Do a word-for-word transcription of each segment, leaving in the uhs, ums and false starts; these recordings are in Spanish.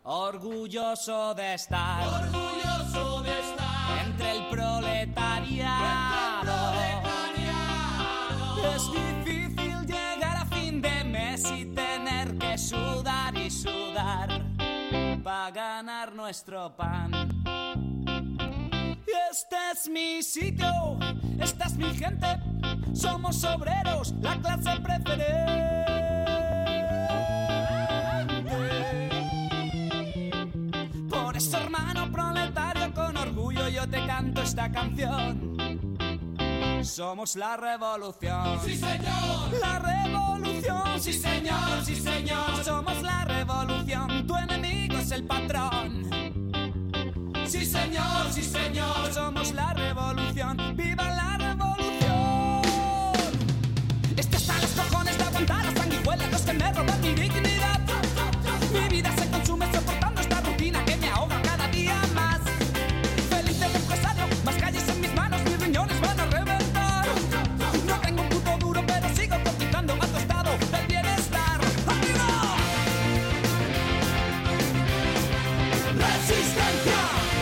Orgulloso de estar, orgulloso de estar entre el proletariado. Es difícil llegar a fin de mes y tener que sudar y sudar para ganar nuestro pan. Este es mi sitio, esta es mi gente, somos obreros, la clase preferente. Por eso, hermano proletario, con orgullo yo te canto esta canción. Somos la revolución. Sí, señor. La revolución. Sí, señor, sí, señor. Somos la revolución. Tu enemigo es el patrón. Sí, señor, sí, señor. Somos la revolución. ¡Viva la revolución! Esto está a los cojones de aguantar las sanguijuelas, los que me roban mi dignidad. Mi vida se consume soportando esta rutina que me ahoga cada día más. Feliz del empresario, más calles en mis manos, mis riñones van a reventar. No tengo un puto duro, pero sigo cotizando a tu estado del bienestar. ¡Arriba! ¡Resistencia!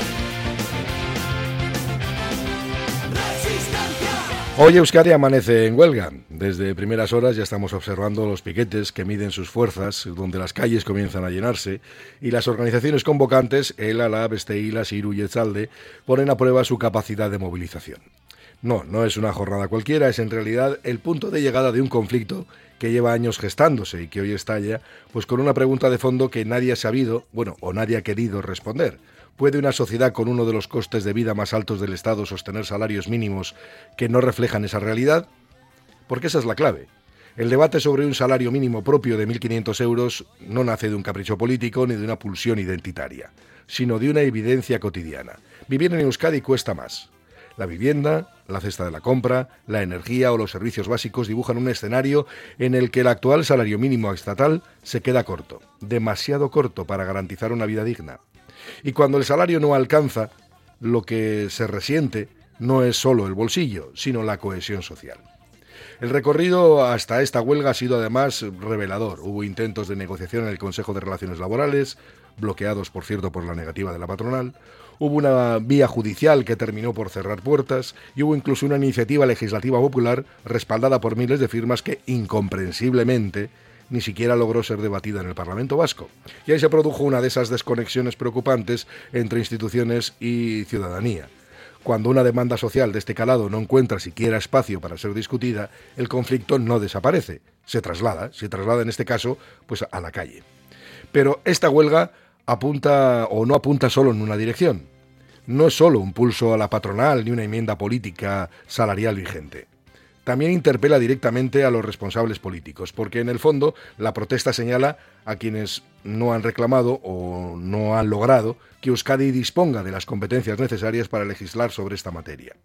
Hoy Euskadi amanece en huelga. Desde primeras horas ya estamos observando los piquetes que miden sus fuerzas, donde las calles comienzan a llenarse y las organizaciones convocantes, ELA, LAB, Esteila, Siru y Etzalde, ponen a prueba su capacidad de movilización. No, no es una jornada cualquiera, es en realidad el punto de llegada de un conflicto que lleva años gestándose y que hoy estalla, pues con una pregunta de fondo que nadie ha sabido, bueno, o nadie ha querido responder. ¿Puede una sociedad con uno de los costes de vida más altos del Estado sostener salarios mínimos que no reflejan esa realidad? Porque esa es la clave. El debate sobre un salario mínimo propio de mil quinientos euros no nace de un capricho político ni de una pulsión identitaria, sino de una evidencia cotidiana. Vivir en Euskadi cuesta más. La vivienda, la cesta de la compra, la energía o los servicios básicos dibujan un escenario en el que el actual salario mínimo estatal se queda corto, demasiado corto para garantizar una vida digna. Y cuando el salario no alcanza, lo que se resiente no es solo el bolsillo, sino la cohesión social. El recorrido hasta esta huelga ha sido además revelador. Hubo intentos de negociación en el Consejo de Relaciones Laborales, bloqueados por cierto por la negativa de la patronal. Hubo una vía judicial que terminó por cerrar puertas y hubo incluso una iniciativa legislativa popular respaldada por miles de firmas que, incomprensiblemente, ni siquiera logró ser debatida en el Parlamento Vasco. Y ahí se produjo una de esas desconexiones preocupantes entre instituciones y ciudadanía. Cuando una demanda social de este calado no encuentra siquiera espacio para ser discutida, el conflicto no desaparece, se traslada, se traslada en este caso, pues a la calle. Pero esta huelga apunta o no apunta solo en una dirección. No es solo un pulso a la patronal ni una enmienda política salarial vigente. También interpela directamente a los responsables políticos, porque en el fondo la protesta señala a quienes no han reclamado o no han logrado que Euskadi disponga de las competencias necesarias para legislar sobre esta materia.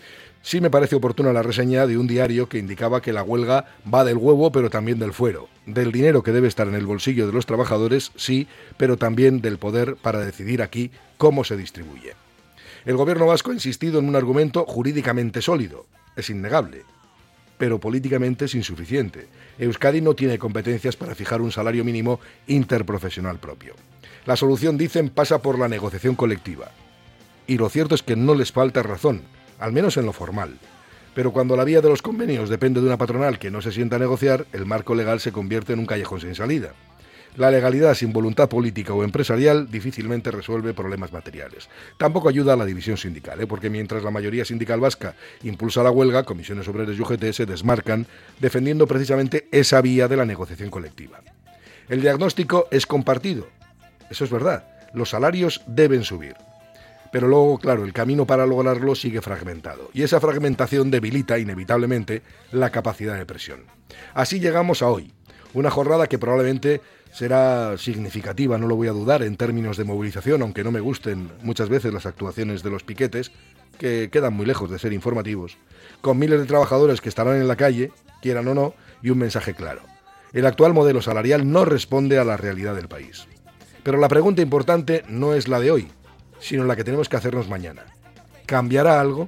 Sí me parece oportuna la reseña de un diario que indicaba que la huelga va del huevo pero también del fuero, del dinero que debe estar en el bolsillo de los trabajadores, sí, pero también del poder para decidir aquí cómo se distribuye. El gobierno vasco ha insistido en un argumento jurídicamente sólido, es innegable, pero políticamente es insuficiente. Euskadi no tiene competencias para fijar un salario mínimo interprofesional propio. La solución, dicen, pasa por la negociación colectiva. Y lo cierto es que no les falta razón, al menos en lo formal. Pero cuando la vía de los convenios depende de una patronal que no se sienta a negociar, el marco legal se convierte en un callejón sin salida. La legalidad sin voluntad política o empresarial difícilmente resuelve problemas materiales. Tampoco ayuda a la división sindical, ¿eh? porque mientras la mayoría sindical vasca impulsa la huelga, comisiones obreras y U G T se desmarcan, defendiendo precisamente esa vía de la negociación colectiva. El diagnóstico es compartido, eso es verdad, los salarios deben subir. Pero luego, claro, el camino para lograrlo sigue fragmentado, y esa fragmentación debilita inevitablemente la capacidad de presión. Así llegamos a hoy, una jornada que probablemente será significativa, no lo voy a dudar, en términos de movilización, aunque no me gusten muchas veces las actuaciones de los piquetes, que quedan muy lejos de ser informativos, con miles de trabajadores que estarán en la calle, quieran o no, y un mensaje claro. El actual modelo salarial no responde a la realidad del país. Pero la pregunta importante no es la de hoy, sino la que tenemos que hacernos mañana. ¿Cambiará algo?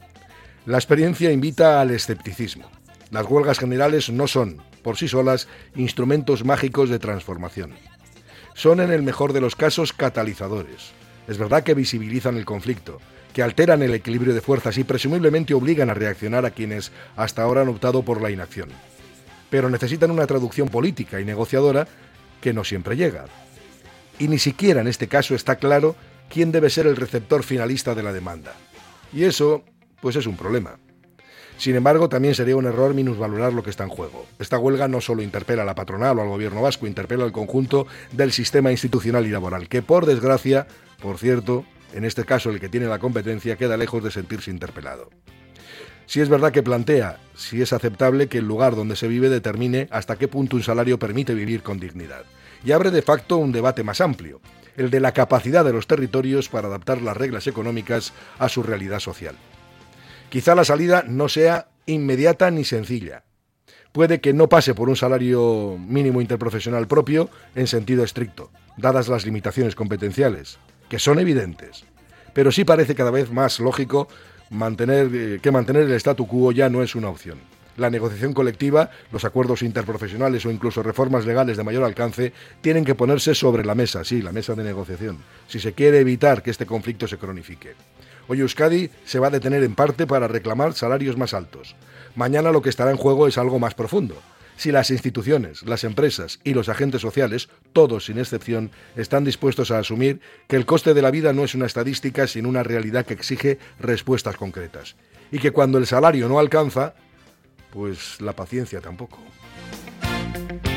La experiencia invita al escepticismo. Las huelgas generales no son, por sí solas, instrumentos mágicos de transformación. son en el mejor de los casos catalizadores. Es verdad que visibilizan el conflicto, que alteran el equilibrio de fuerzas y presumiblemente obligan a reaccionar a quienes hasta ahora han optado por la inacción. Pero necesitan una traducción política y negociadora que no siempre llega. Y ni siquiera en este caso está claro quién debe ser el receptor finalista de la demanda. Y eso, pues es un problema. Sin embargo, también sería un error minusvalorar lo que está en juego. Esta huelga no solo interpela a la patronal o al gobierno vasco, interpela al conjunto del sistema institucional y laboral, que por desgracia, por cierto, en este caso el que tiene la competencia, queda lejos de sentirse interpelado. Sí es verdad que plantea si es aceptable que el lugar donde se vive determine hasta qué punto un salario permite vivir con dignidad. Y abre de facto un debate más amplio, el de la capacidad de los territorios para adaptar las reglas económicas a su realidad social. Quizá la salida no sea inmediata ni sencilla. Puede que no pase por un salario mínimo interprofesional propio en sentido estricto, dadas las limitaciones competenciales, que son evidentes. Pero sí parece cada vez más lógico mantener, eh, que mantener el statu quo ya no es una opción. La negociación colectiva, los acuerdos interprofesionales o incluso reformas legales de mayor alcance tienen que ponerse sobre la mesa, sí, la mesa de negociación, si se quiere evitar que este conflicto se cronifique. Hoy Euskadi se va a detener en parte para reclamar salarios más altos. Mañana lo que estará en juego es algo más profundo. Si las instituciones, las empresas y los agentes sociales, todos sin excepción, están dispuestos a asumir que el coste de la vida no es una estadística sino una realidad que exige respuestas concretas. Y que cuando el salario no alcanza, pues la paciencia tampoco.